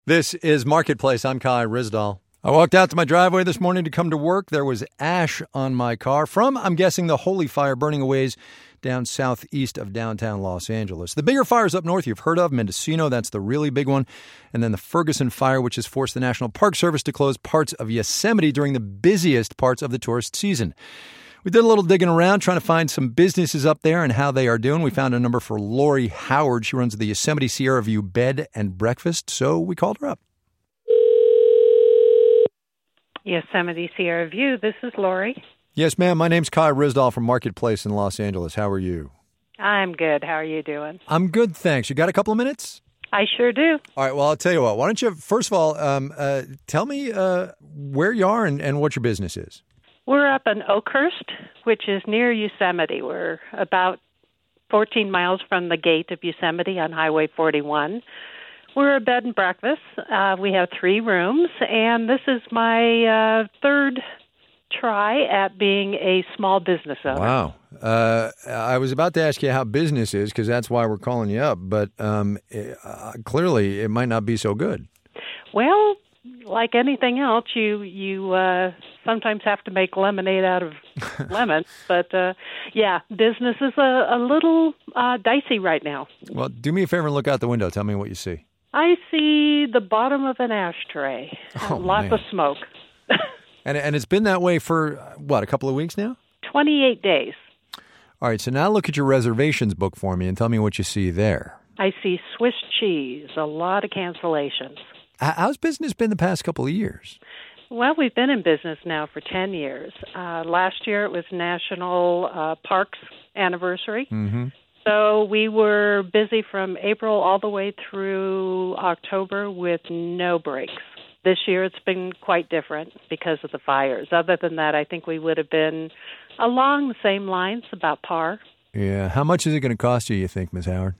This is Marketplace. I'm Kai Ryssdal. I walked out to my driveway this morning to come to work. There was ash on my car from, I'm guessing, the Holy Fire burning a ways down southeast of downtown Los Angeles. The bigger fires up north you've heard of, Mendocino, that's the really big one. And then the Ferguson fire, which has forced the National Park Service to close parts of Yosemite during the busiest parts of the tourist season. We did a little digging around, trying to find some businesses up there and how they are doing. We found a number for Lori Howard. She runs the Yosemite Sierra View Bed and Breakfast, so we called her up. Yosemite Sierra View, this is Lori. Yes, ma'am. My name's Kai Ryssdal from Marketplace in Los Angeles. How are you? I'm good. How are you doing? I'm good, thanks. You got a couple of minutes? I sure do. All right, well, I'll tell you what. Why don't you, first of all, tell me where you are and what your business is. We're up in Oakhurst, which is near Yosemite. We're about 14 miles from the gate of Yosemite on Highway 41. We're a bed and breakfast. We have 3 rooms, and this is my third try at being a small business owner. Wow. I was about to ask you how business is, because that's why we're calling you up, but clearly it might not be so good. Well, like anything else, you sometimes have to make lemonade out of lemons. But, business is a little dicey right now. Well, do me a favor and look out the window. Tell me what you see. I see the bottom of an ashtray. Lots of smoke. And it's been that way for, what, a couple of weeks now? 28 days. All right, so now look at your reservations book for me and tell me what you see there. I see Swiss cheese, a lot of cancellations. How's business been the past couple of years? Well, we've been in business now for 10 years. Last year it was National Parks Anniversary. Mm-hmm. So we were busy from April all the way through October with no breaks. This year it's been quite different because of the fires. Other than that, I think we would have been along the same lines, about par. Yeah. How much is it going to cost you think, Ms. Howard?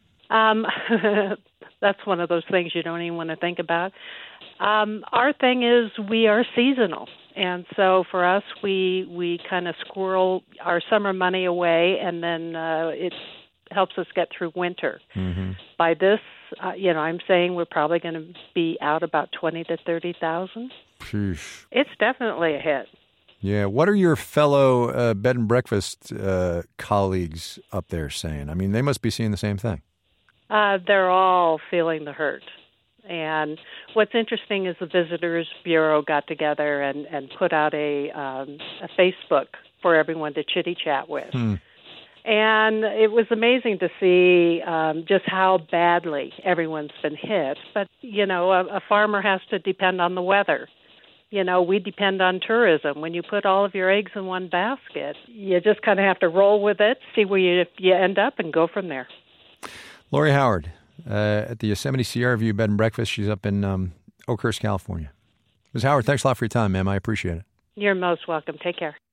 That's one of those things you don't even want to think about. Our thing is we are seasonal. And so for us, we kind of squirrel our summer money away, and then it helps us get through winter. Mm-hmm. By this, I'm saying we're probably going to be out about $20,000 to $30,000. Sheesh. It's definitely a hit. Yeah. What are your fellow bed and breakfast colleagues up there saying? I mean, they must be seeing the same thing. They're all feeling the hurt. And what's interesting is the Visitors Bureau got together and put out a Facebook for everyone to chitty-chat with. And it was amazing to see just how badly everyone's been hit. But, a farmer has to depend on the weather. We depend on tourism. When you put all of your eggs in one basket, you just kind of have to roll with it, see where you end up, and go from there. Lori Howard at the Yosemite Sierra View Bed and Breakfast. She's up in Oakhurst, California. Ms. Howard, thanks a lot for your time, ma'am. I appreciate it. You're most welcome. Take care.